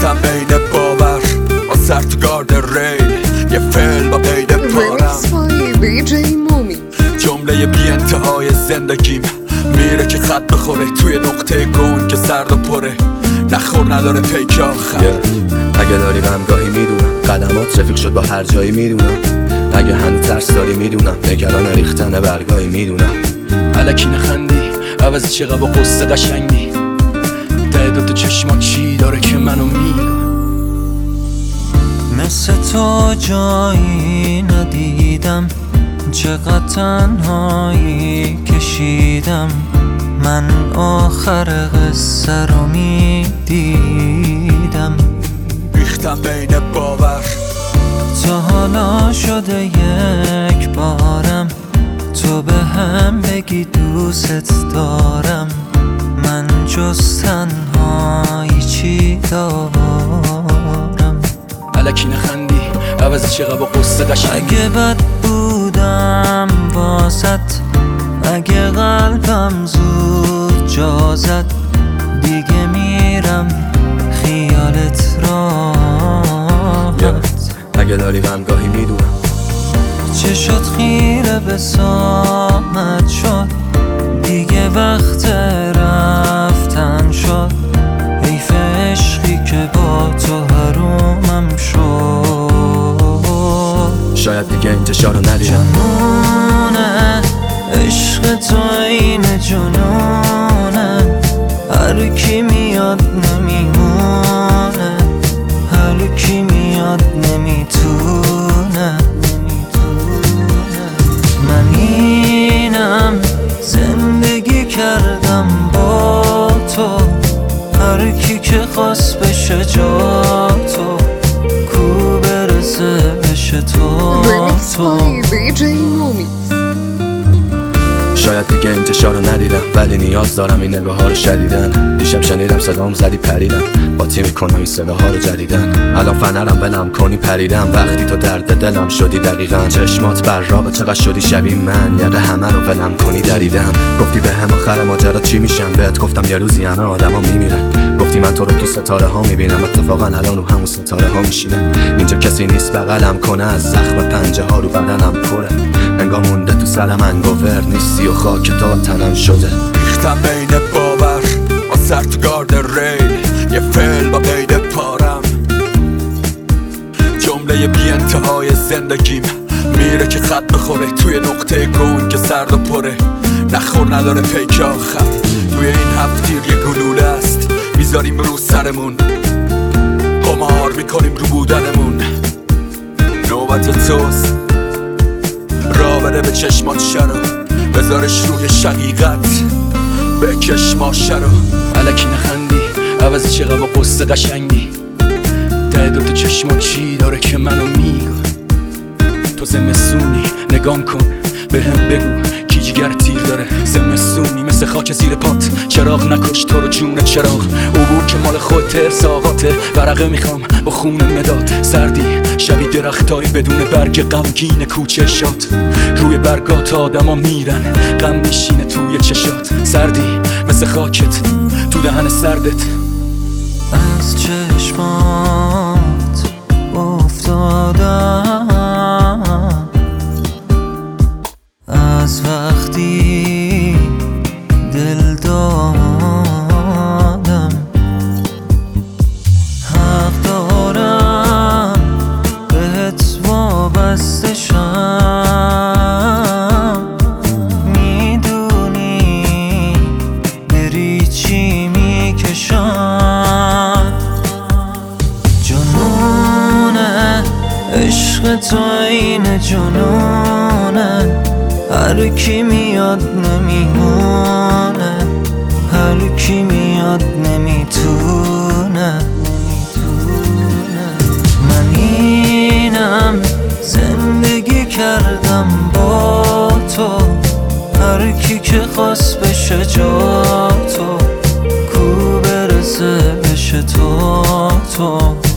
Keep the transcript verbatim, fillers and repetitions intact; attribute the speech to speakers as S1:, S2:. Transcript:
S1: ریختم بین باور با سر تو گارد ریل، یه فعل با قید پارم، جمله بی انتهای زندگیم میره که خط بخوره توی نقطه گون که سرد و پره، نخور نداره پیک آخر.
S2: yeah. اگه داری غمگاهی میدونم، قدمات رفیق شد با هر جایی میدونم، اگه هنوز ترس داری میدونم، نگران ریختن برگاهی میدونم.
S3: الکی نخندی عوضی چقدر با قصه قشنگی، ته دوتا چشما چی داره که منو میگه.
S4: مثل تو جایی ندیدم، چقدر تنهایی کشیدم، من آخر قصه رو میدیدم.
S1: ریختم بین باور
S4: تا حالا شده یک بارم تو به هم بگی دوست دارم، من جز تنهایی چی دارم.
S3: الکی نخندی عوضی چقدر با قصه قشنگی،
S4: اگه بد بودم واسط، اگه قلبم زود جا زد، دیگه میرم خیالت راحت.
S2: yeah. اگه داری غمگاهی میدونم،
S4: چشات خیره به سامت شد، دیگه وقت رفتن شد، حیف عشقی که با تو حرومم شد.
S2: شاید دیگه انتشار رو ندیدم.
S4: جنونه عشق تو این جنونه، هر کی میاد نمیمونه، هر کی میاد نمیتونه. من اینم زندگی کردم با تو، هر کی که خواست بشه جا تو، کو برسه بشه تو تو.
S2: شاید دیگه انتشار رو ندیدم، ولی نیاز دارم این نگاه ها رو شدیدن. دیشب شنیدم صدام زدی پریدم، با تیم میکنم این صداها رو جدیدن. الان فنرم بلم کنی پریدم، وقتی تو درد دلم شدی دقیقا. چشمات براقه چقدر شدی شبیه من، یقه همه رو ولم کنی دریدم. گفتی به هم آخر ماجرا چی میشم، بهت گفتم یه روزی همه آدما میمیرن. گفتی من تو رو تو ستاره ها میبینم، اتفاقا الان رو همون ستاره ها میشینم. اینجا کسی نیست بغلم کنه، از زخم پنجه ها رو بدنم پره، انگار مونده تو سرم انگوور نیستی و خاک تا تنم شده.
S1: ریختم بین باور با سر تو گارد ریل، یه فعل با قید پارم، جمله بی انتهای زندگیم میره که خط بخوره توی نقطه گون که سرد و پره، نخور نداره پیک آخر. توی این هفتیر یه گلوله است میذاریم رو سرمون، قمار میکنیم رو بودنمون. نوبت توست را بده به چشمات شرو، بذارش روی شقیقت بکش ماشه رو.
S3: الکی نخندی عوضی چقدر با قصه قشنگی، ته دوتا چشما چی داره که منو میگه. تو زمستونی نگام کن به هم بگو کی جگر تیر داره، زمستونی مثل خاک زیر پات، چراغ نکش تو رو جون چراغ، عبور که مال خود ترس آقاته، ورقه میخوام با خون مداد، سردی شبی درختایی بدون برگ غمگین کوچه شاد، روی برگات آدما میرن غم میشینه توی چشات، سردی مثل خاکت تو دهن سردت.
S4: از چشمات افتادم، از وقتی دل دادم، حق دارم بهت وابسته شم، میدونی بری چی میکشم. جنونه عشق تو این جنونه، هر کی میاد نمیمونه، هر کی میاد نمیتونه. من اینم زندگی کردم با تو، هر کی که خواست بشه جا تو، کو برسه بشه تو تو.